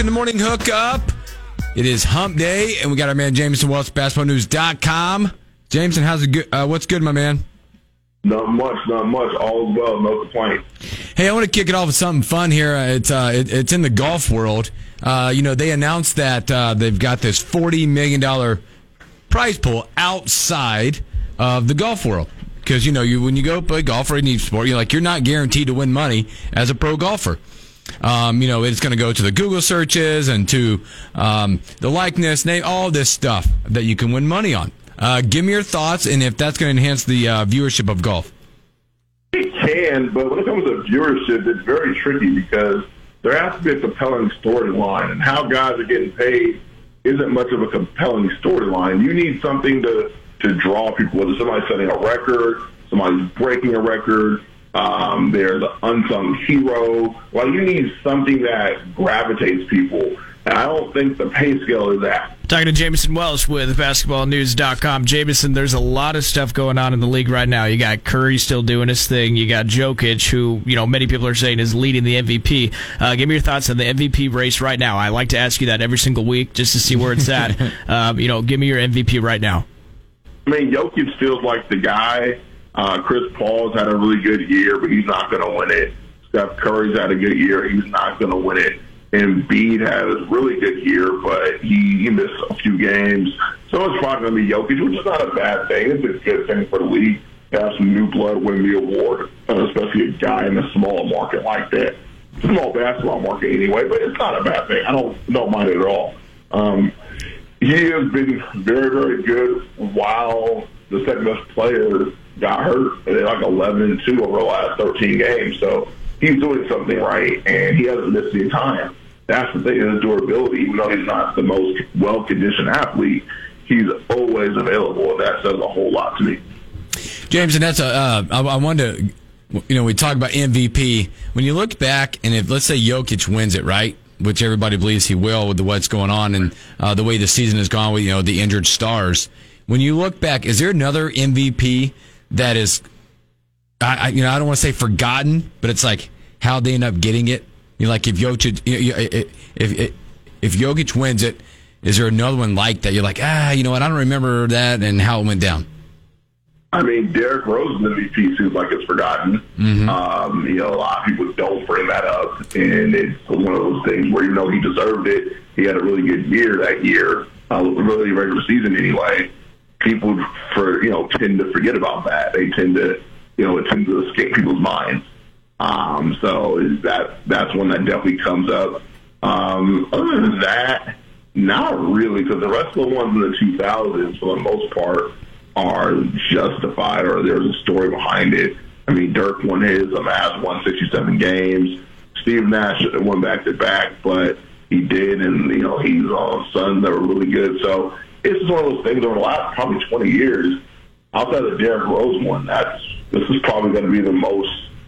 In the morning hookup. It is hump day, and we got our man Jameson Wells, basketballnews.com. Jameson, how's it good? What's good, my man? Not much. All is well, no complaint. Hey, I want to kick it off with something fun here. It's in the golf world. They announced that they've got this $40 million prize pool outside of the golf world. Because, when you go play golf or any sport, you're not guaranteed to win money as a pro golfer. It's going to go to the Google searches and to the likeness, name, all this stuff that you can win money on. Give me your thoughts, and if that's going to enhance the viewership of golf. It can, but when it comes to viewership, it's very tricky because there has to be a compelling storyline, and how guys are getting paid isn't much of a compelling storyline. You need something to draw people, whether somebody's setting a record, somebody's breaking a record, they're the unsung hero. Well, you need something that gravitates people. And I don't think the pay scale is that. Talking to Jameson Wells with basketballnews.com. Jameson, there's a lot of stuff going on in the league right now. You got Curry still doing his thing. You got Jokic, who, many people are saying is leading the MVP. Give me your thoughts on the MVP race right now. I like to ask you that every single week just to see where it's at. Give me your MVP right now. Jokic feels like the guy. Chris Paul's had a really good year, but he's not going to win it. Steph Curry's had a good year. He's not going to win it. Embiid had a really good year, but he missed a few games. So it's probably going to be Jokic, which is not a bad thing. It's a good thing for the league to have some new blood win the award, especially a guy in a small market like that. Small basketball market anyway, but it's not a bad thing. I don't mind it at all. He has been very, very good while the second best player got hurt. They're like 11-2 over the last 13 games. So he's doing something right, and he hasn't missed any time. That's the thing, his durability. Even though he's not the most well-conditioned athlete, he's always available, and that says a whole lot to me. James, and that's I wanted to, we talk about MVP. When you look back, and if, let's say, Jokic wins it, right, which everybody believes he will with what's going on and the way the season has gone with, the injured stars. When you look back, is there another MVP that is, I don't want to say forgotten, but it's like how they end up getting it? Like if Jokic, if Jokic wins it, is there another one like that? You're like, I don't remember that and how it went down. Derrick Rose's MVP seems like it's forgotten. Mm-hmm. A lot of people don't bring that up, and it's one of those things where he deserved it. He had a really good year that year, really regular season anyway. People tend to forget about that. They tend to, it tends to escape people's minds. So that's one that definitely comes up. Other than that, not really, because the rest of the ones in the 2000s, for the most part, are justified or there's a story behind it. Dirk won his. The Mavs won 67 games. Steve Nash won back-to-back, but he did, and he's on Suns that were really good. So it's just one of those things over the last probably 20 years. Outside of the Derrick Rose one, this is probably going to be the most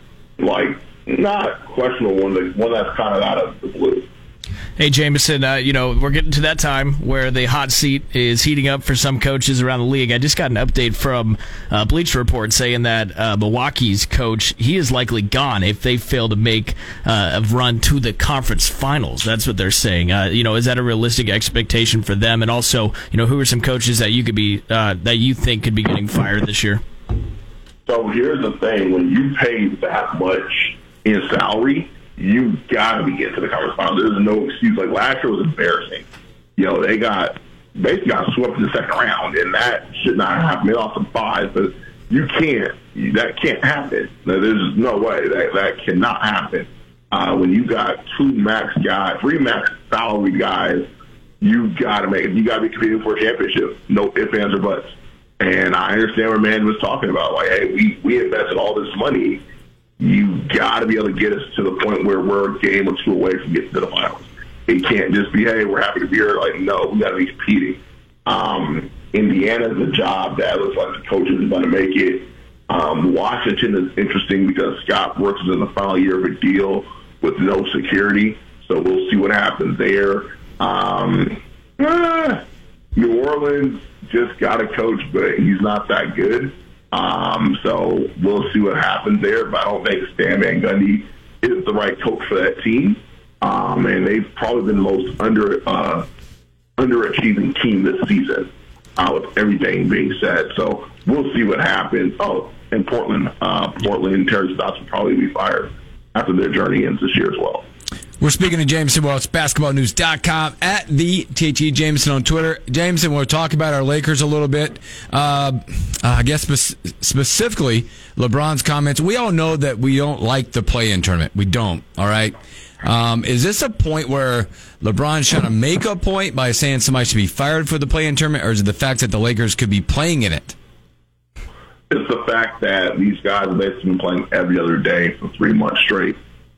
not questionable one that's kind of out of the blue. Hey, Jameson, we're getting to that time where the hot seat is heating up for some coaches around the league. I just got an update from Bleacher Report saying that Milwaukee's coach, he is likely gone if they fail to make a run to the conference finals. That's what they're saying. Is that a realistic expectation for them? And also, who are some coaches that you think could be getting fired this year? So here's the thing. When you pay that much in salary, you got to be getting to the conference finals. There's no excuse. Like last year was embarrassing. They basically got swept in the second round, and that should not happen. They lost some five, but you can't. That can't happen. There's no way that cannot happen. When you got three max salary guys, you got to be competing for a championship. No ifs, ands, or buts. And I understand what man was talking about. Like, hey, we invested all this money. You got to be able to get us to the point where we're a game or two away from getting to the finals. It can't just be, hey, we're happy to be here. Like, no, we got to be competing. Indiana's a job that looks like the coaches are going to make it. Washington is interesting because Scott Brooks is in the final year of a deal with no security. So we'll see what happens there. New Orleans just got a coach, but he's not that good. So we'll see what happens there. But I don't think Stan Van Gundy is the right coach for that team. And they've probably been the most underachieving team this season, with everything being said. So we'll see what happens. Oh, and Portland and Terry Stotts will probably be fired after their journey ends this year as well. We're speaking to Jameson Welch, basketballnews.com, at the THE Jameson on Twitter. Jameson, we'll talk about our Lakers a little bit. I guess specifically LeBron's comments. We all know that we don't like the play-in tournament. We don't, all right? Is this a point where LeBron's trying to make a point by saying somebody should be fired for the play-in tournament, or is it the fact that the Lakers could be playing in it? It's the fact that these guys have basically been playing every other day for 3 months straight.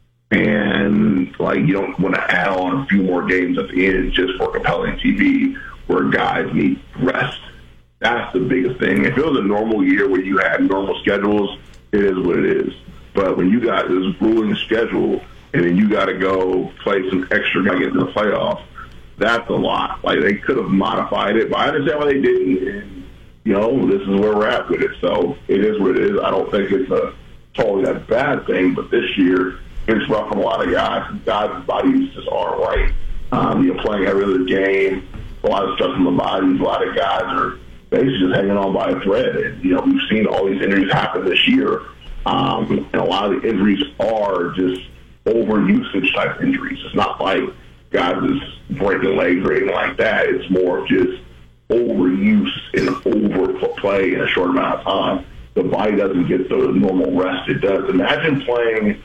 And, you don't want to add on a few more games at the end just for compelling TV where guys need rest. That's the biggest thing. If it was a normal year where you had normal schedules, it is what it is. But when you got this grueling schedule and then you got to go play some extra guy get into the playoffs, that's a lot. They could have modified it, but I understand why they didn't. And, this is where we're at with it. So it is what it is. I don't think it's a totally that bad thing, but this year, it's rough on a lot of guys. Guys' bodies just aren't right. You're playing every other game. A lot of stress on the bodies. A lot of guys are basically just hanging on by a thread. And, we've seen all these injuries happen this year. And a lot of the injuries are just overusage type injuries. It's not like guys just breaking legs or anything like that. It's more of just overuse and overplay in a short amount of time. The body doesn't get the normal rest it does. Imagine playing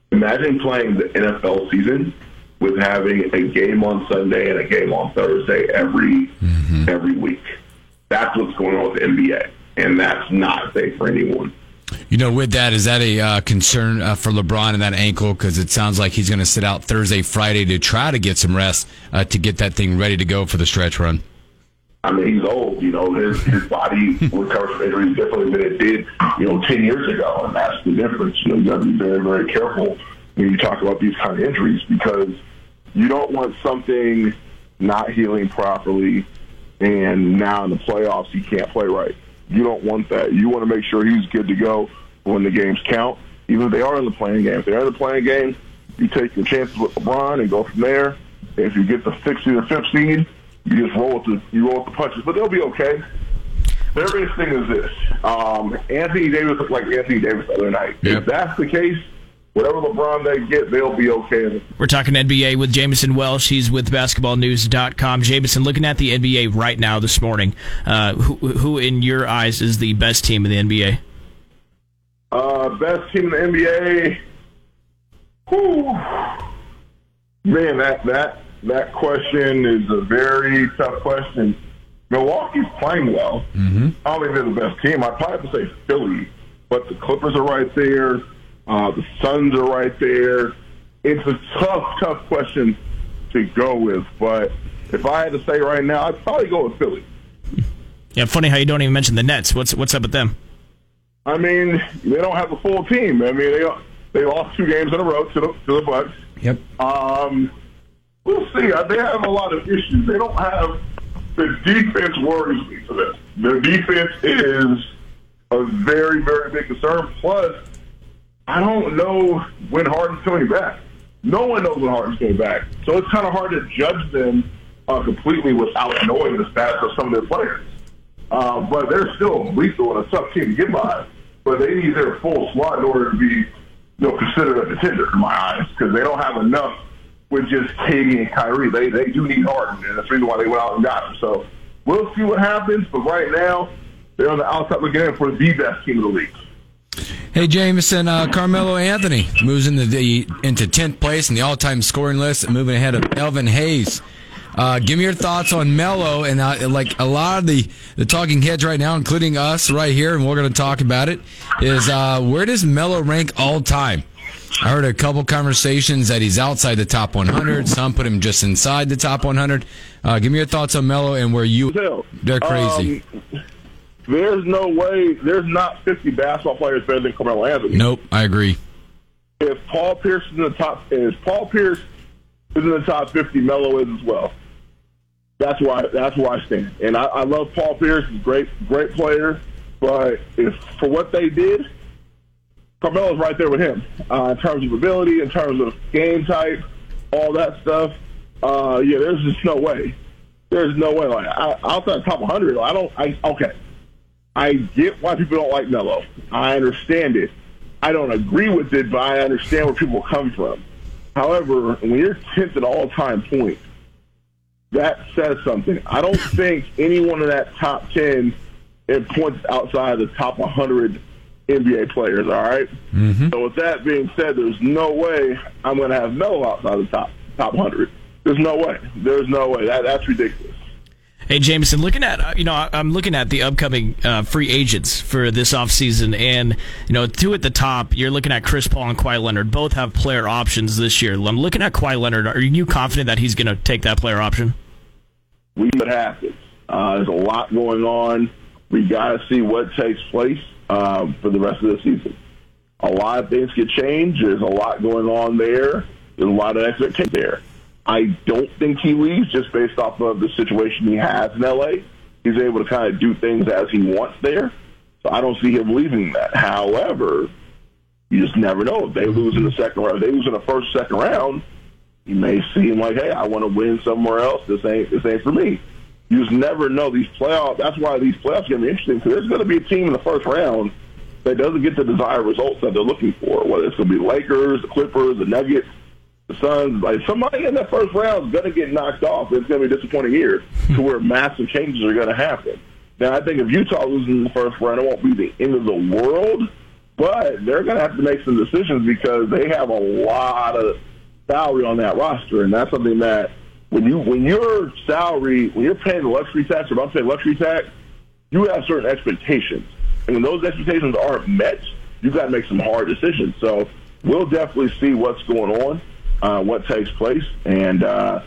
the NFL season with having a game on Sunday and a game on Thursday every week. That's what's going on with the NBA, and that's not safe for anyone. With that, is that a concern for LeBron and that ankle? Because it sounds like he's going to sit out Thursday, Friday to try to get some rest to get that thing ready to go for the stretch run. I mean, he's old. His body recovers from injuries differently than it did, 10 years ago, and that's the difference. You got to be very, very careful when you talk about these kind of injuries because you don't want something not healing properly, and now in the playoffs he can't play right. You don't want that. You want to make sure he's good to go when the games count, even if they are in the playing game. If they're in the playing game, you take your chances with LeBron and go from there. If you get the 6th or 5th seed, you just roll with the punches, but they'll be okay. Their biggest thing is this: Anthony Davis looked like Anthony Davis the other night. Yep. If that's the case, whatever LeBron they get, they'll be okay. We're talking NBA with Jameson Welch. He's with basketballnews.com. Jameson, looking at the NBA right now this morning, who in your eyes is the best team in the NBA? Best team in the NBA? Whew. Man, that question is a very tough question. Milwaukee's playing well. Mm-hmm. I don't think they're the best team. I'd probably have to say Philly, but the Clippers are right there. The Suns are right there. It's a tough question to go with, but if I had to say right now, I'd probably go with Philly. Yeah, funny how you don't even mention the Nets. What's up with them? I mean, they don't have a full team. I mean, they lost 2 games in a row to the Bucks. Yep. We'll see. They have a lot of issues. They don't have the defense worries me for this. Their defense is a very, very big concern. Plus, I don't know when Harden's coming back. No one knows when Harden's coming back. So it's kind of hard to judge them completely without knowing the status of some of their players. But they're still lethal and a tough team to get by. But they need their full slot in order to be considered a contender in my eyes because they don't have enough with just KD and Kyrie. They do need Harden, and that's the reason why they went out and got him. So we'll see what happens. But right now, they're on the outside looking in for the best team in the league. Hey, Jameson, Carmelo Anthony moves into 10th place in the all-time scoring list, moving ahead of Elvin Hayes. Give me your thoughts on Melo, and like a lot of the talking heads right now, including us right here, and we're going to talk about it, is where does Melo rank all-time? I heard a couple conversations that he's outside the top 100. Some put him just inside the top 100. Give me your thoughts on Melo and where you... They're crazy. There's no way. There's not 50 basketball players better than Carmelo Anthony. Nope, I agree. If Paul Pierce is in the top 50, Melo is as well. That's why I stand. And I love Paul Pierce. He's a great player. But if for what they did, Carmelo's right there with him in terms of ability, in terms of game type. all that stuff, yeah, there's just no way. There's no way. Like outside top 100, okay. I get why people don't like Melo. I understand it. I don't agree with it, but I understand where people come from. However, when you're 10th at all-time points, that says something. I don't think anyone in that top 10 in points outside the top 100 NBA players, all right? Mm-hmm. So with that being said, there's no way I'm going to have Melo outside the top 100. There's no way. There's no way. That's ridiculous. Hey, Jameson, I'm looking at the upcoming free agents for this offseason, and, two at the top, you're looking at Chris Paul and Kawhi Leonard. Both have player options this year. I'm looking at Kawhi Leonard. Are you confident that he's going to take that player option? We see what happens. There's a lot going on. We got to see what takes place for the rest of the season. A lot of things could change. There's a lot going on there. There's a lot of expectation there. I don't think he leaves just based off of the situation he has in L.A. He's able to kind of do things as he wants there. So I don't see him leaving that. However, you just never know. If they lose in the second round, if they lose in the first, second round, you may see him like, hey, I want to win somewhere else. This ain't for me. You just never know. These playoffs, that's why these playoffs are going to be interesting, because there's going to be a team in the first round that doesn't get the desired results that they're looking for, whether it's going to be the Lakers, the Clippers, the Nuggets, the Suns. Like, somebody in that first round is going to get knocked off. It's going to be a disappointing year to where massive changes are going to happen. Now, I think if Utah loses in the first round, it won't be the end of the world, but they're going to have to make some decisions because they have a lot of salary on that roster, and that's something that when you're paying the luxury tax or about to pay luxury tax, you have certain expectations. And when those expectations aren't met, you've got to make some hard decisions. So we'll definitely see what's going on, what takes place. And,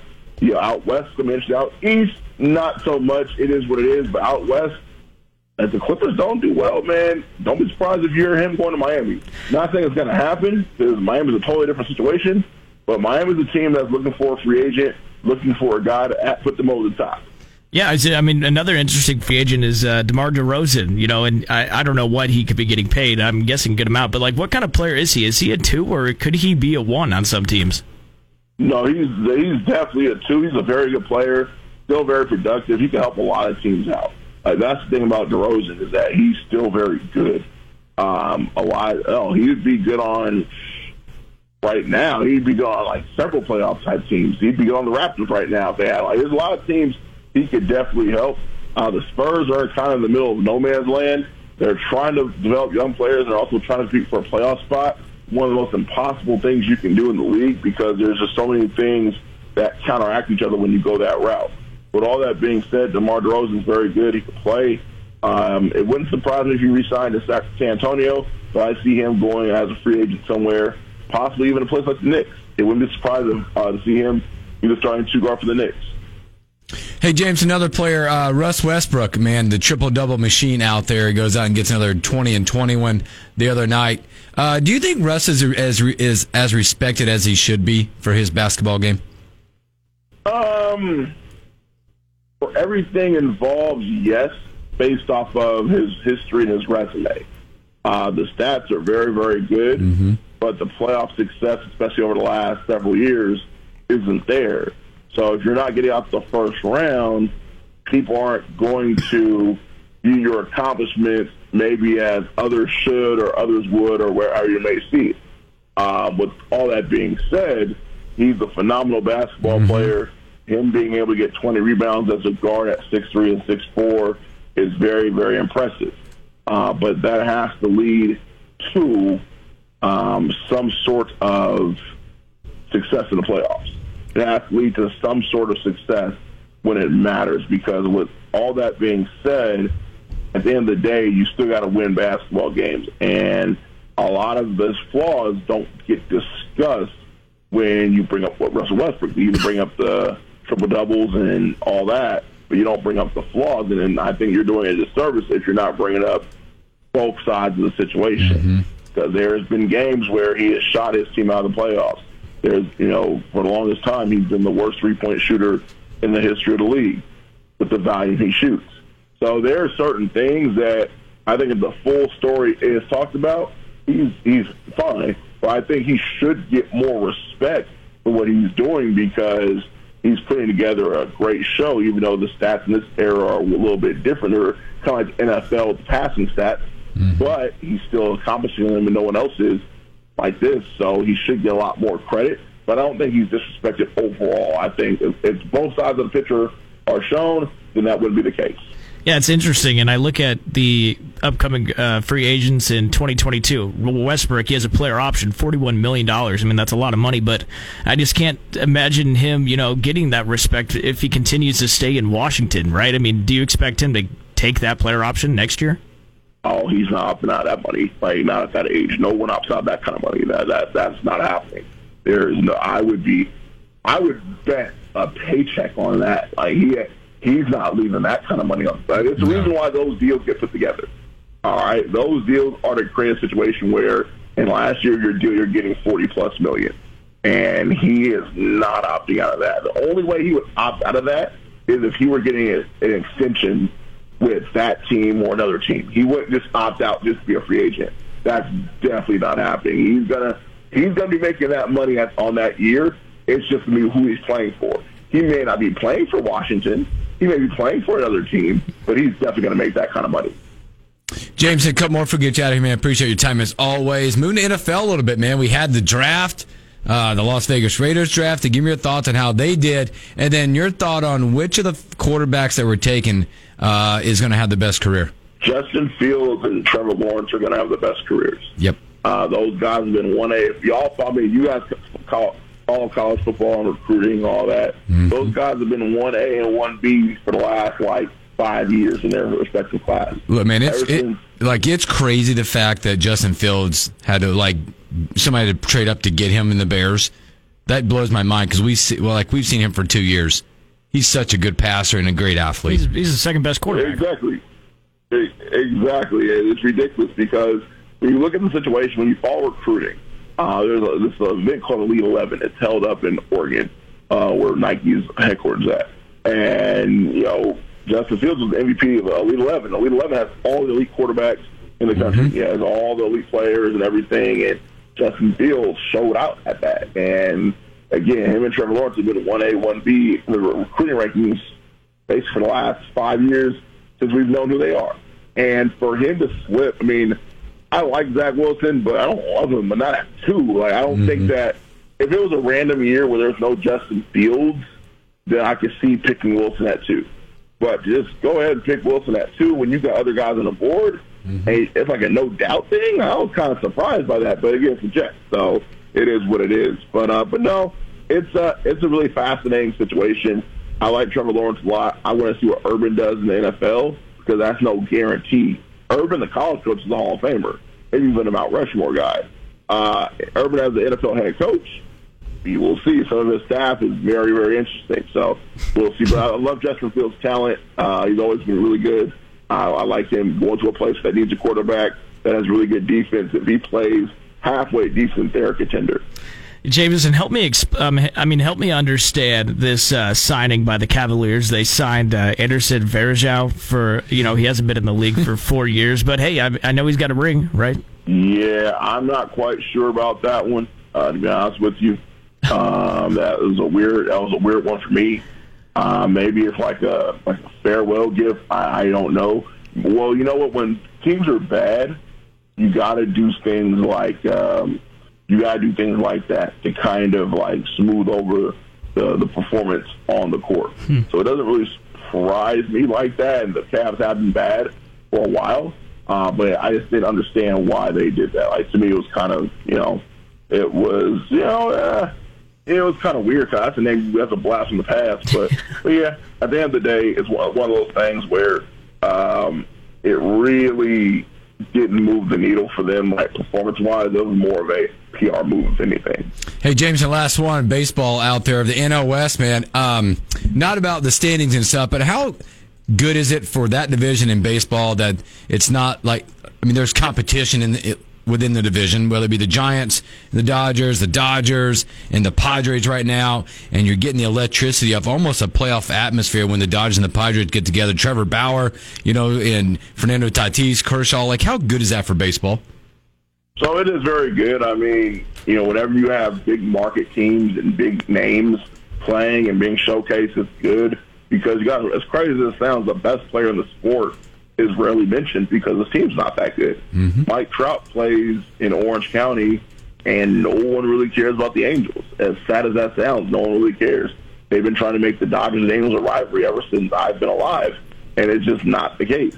out west, I mean, out east, not so much. It is what it is. But out west, if the Clippers don't do well, man, don't be surprised if you hear him going to Miami. Not saying it's going to happen, because Miami's a totally different situation. But Miami's a team that's looking for a free agent, looking for a guy to put them over the top. Yeah, I mean, another interesting free agent is DeMar DeRozan, and I don't know what he could be getting paid. I'm guessing a good amount, but, what kind of player is he? Is he a 2, or could he be a 1 on some teams? No, he's definitely a 2. He's a very good player, still very productive. He can help a lot of teams out. That's the thing about DeRozan is that he's still very good. He would be good on... Right now, he'd be going on several playoff type teams. He'd be on the Raptors right now if they had. There's a lot of teams he could definitely help. The Spurs are kind of in the middle of no man's land. They're trying to develop young players. They're also trying to compete for a playoff spot. One of the most impossible things you can do in the league because there's just so many things that counteract each other when you go that route. With all that being said, DeMar DeRozan is very good. He can play. It wouldn't surprise me if he re-signed to San Antonio, but I see him going as a free agent somewhere. Possibly even a place like the Knicks. It wouldn't be surprising to see him either starting 2 guard for the Knicks. Hey, James, another player, Russ Westbrook, man, the triple-double machine out there. He goes out and gets another 20 and 21 the other night. Do you think Russ is as respected as he should be for his basketball game? For everything involved, yes, based off of his history and his resume. The stats are very, very good. Mm-hmm. But the playoff success, especially over the last several years, isn't there. So if you're not getting out the first round, people aren't going to view your accomplishments maybe as others should or others would or wherever you may see it. With all that being said, he's a phenomenal basketball player. Him being able to get 20 rebounds as a guard at 6'3" and 6'4" is very, very impressive. But that has to lead to some sort of success in the playoffs. It has to lead to some sort of success when it matters, because with all that being said, at the end of the day, you still got to win basketball games. And a lot of those flaws don't get discussed when you bring up what Russell Westbrook. You bring up the triple-doubles and all that, but you don't bring up the flaws. And then I think you're doing a disservice if you're not bringing up both sides of the situation. Mm-hmm. Because there's been games where he has shot his team out of the playoffs. There's, for the longest time, he's been the worst three-point shooter in the history of the league with the volume he shoots. So there are certain things that I think if the full story is talked about, he's fine. But I think he should get more respect for what he's doing because he's putting together a great show, even though the stats in this era are a little bit different. They're kind of like NFL passing stats, but he's still accomplishing them and no one else is like this, so he should get a lot more credit. But I don't think he's disrespected overall. I think if both sides of the picture are shown, then that wouldn't be the case. Yeah, it's interesting, and I look at the upcoming free agents in 2022. Westbrook, he has a player option, $41 million. I mean, that's a lot of money, but I just can't imagine him, getting that respect if he continues to stay in Washington, right? I mean, do you expect him to take that player option next year? Oh, he's not opting out of that money. Like, not at that age. No one opts out of that kind of money. That's not happening. There is no. I would bet a paycheck on that. Like he's not leaving that kind of money on. But it's the reason why those deals get put together. All right, those deals are to create a situation where in last year your deal you're getting $40+ million, and he is not opting out of that. The only way he would opt out of that is if he were getting an extension with that team or another team. He wouldn't just opt out just to be a free agent. That's definitely not happening. He's gonna be making that money on that year. It's just gonna be who he's playing for. He may not be playing for Washington. He may be playing for another team, but he's definitely gonna make that kind of money. James, a couple more before we get you out of here, man. Appreciate your time as always. Moving to NFL a little bit, man. We had the draft, the Las Vegas Raiders draft. To give me your thoughts on how they did, and then your thought on which of the quarterbacks that were taken is going to have the best career. Justin Fields and Trevor Lawrence are going to have the best careers. Yep. Those guys have been 1A. If y'all follow me, you guys follow college football and recruiting, all that. Mm-hmm. Those guys have been 1A and 1B for the last, 5 years in their respective class. Look, man, it's crazy the fact that Justin Fields had to, somebody to trade up to get him in the Bears. That blows my mind because we've seen him for 2 years. He's such a good passer and a great athlete. He's the second best quarterback. Exactly. It's ridiculous because when you look at the situation, when you follow recruiting, there's this event called Elite 11. It's held up in Oregon, where Nike's headquarters at. And, Justin Fields was the MVP of Elite 11. Elite 11 has all the elite quarterbacks in the country. Mm-hmm. He has all the elite players and everything. And Justin Fields showed out at that. And, again, him and Trevor Lawrence have been 1A, 1B in the recruiting rankings basically for the last 5 years since we've known who they are. And for him to slip, I like Zach Wilson, but I don't love him, but not at 2. I don't think that if it was a random year where there's no Justin Fields, then I could see picking Wilson at 2. But just go ahead and pick Wilson at 2 when you got other guys on the board. Mm-hmm. And it's like a no-doubt thing. I was kind of surprised by that, but again, it's the Jets, so it is what it is. But no, it's a really fascinating situation. I like Trevor Lawrence a lot. I want to see what Urban does in the NFL because that's no guarantee. Urban, the college coach, is a Hall of Famer. Maybe even a Mount Rushmore guy. Urban as the NFL head coach, we will see. Some of his staff is very, very interesting. So we'll see. But I love Justin Fields' talent. He's always been really good. I like him going to a place that needs a quarterback that has really good defense. If he plays halfway decent, they're a contender. Jameson, help me understand this signing by the Cavaliers. They signed Anderson Varejao for, he hasn't been in the league for 4 years, but hey, I know he's got a ring, right? Yeah, I'm not quite sure about that one, to be honest with you. That was a weird one for me. Maybe it's like a farewell gift. I don't know. Well, you know what? When teams are bad, you got to do things like that to kind of smooth over the performance on the court. So it doesn't really surprise me like that. And the Cavs have been bad for a while, but I just didn't understand why they did that. To me, it was kind of it was kind of weird. That's a blast from the past. But yeah, at the end of the day, it's one of those things where it really didn't move the needle for them, performance-wise. It was more of a PR move than anything. Hey, James, the last one, baseball out there, the NL West, man. Not about the standings and stuff, but how good is it for that division in baseball that it's not there's competition within the division, whether it be the Giants, the Dodgers, and the Padres right now, and you're getting the electricity of almost a playoff atmosphere when the Dodgers and the Padres get together. Trevor Bauer, and Fernando Tatis, Kershaw. How good is that for baseball? So it is very good. I mean, whenever you have big market teams and big names playing and being showcased, it's good because you got, as crazy as it sounds, the best player in the sport is rarely mentioned because the team's not that good. Mm-hmm. Mike Trout plays in Orange County, and no one really cares about the Angels. As sad as that sounds, no one really cares. They've been trying to make the Dodgers and Angels a rivalry ever since I've been alive, and it's just not the case.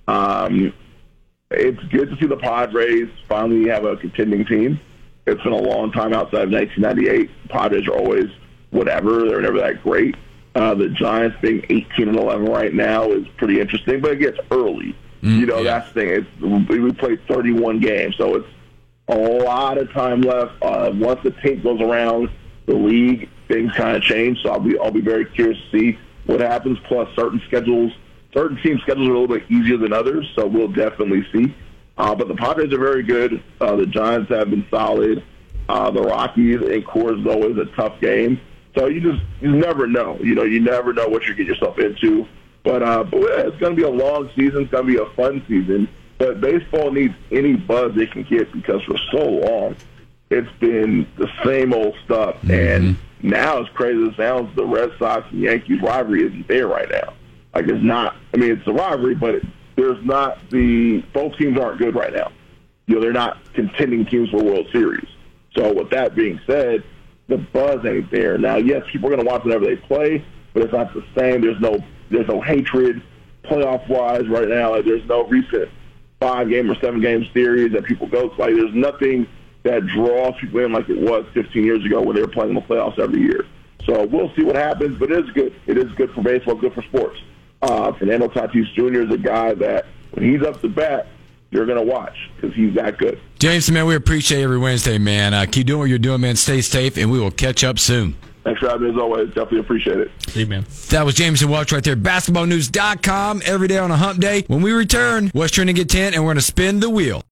It's good to see the Padres finally have a contending team. It's been a long time outside of 1998. The Padres are always whatever. They're never that great. The Giants being 18-11 right now is pretty interesting, but it gets early. That's the thing. We played 31 games, so it's a lot of time left. Once the tape goes around the league, things kind of change. So I'll be very curious to see what happens. Plus, certain team schedules are a little bit easier than others, so we'll definitely see. But the Padres are very good. The Giants have been solid. The Rockies and Coors is always a tough game. So you never know. You never know what you get yourself into. But it's going to be a long season. It's going to be a fun season. But baseball needs any buzz they can get because for so long it's been the same old stuff. Mm-hmm. And now, as crazy as it sounds, the Red Sox and Yankees rivalry isn't there right now. Like, it's not. I mean, it's a rivalry, but there's not both teams aren't good right now. They're not contending teams for World Series. So with that being said, the buzz ain't there. Now, yes, people are going to watch whenever they play, but it's not the same. There's no hatred playoff-wise right now. Like, there's no recent 5-game or 7-game series that people go to. Like, there's nothing that draws people in like it was 15 years ago when they were playing in the playoffs every year. So we'll see what happens, but it is good. It is good for baseball, good for sports. Fernando Tatis Jr. is a guy that when he's up to bat, you're going to watch because he's that good. James, man, we appreciate every Wednesday, man. Keep doing what you're doing, man. Stay safe, and we will catch up soon. Thanks for having me, as always. Definitely appreciate it. See you, man. That was Jameson Welch right there. BasketballNews.com every day on a hump day. When we return, what's trending at 10, and we're going to spin the wheel.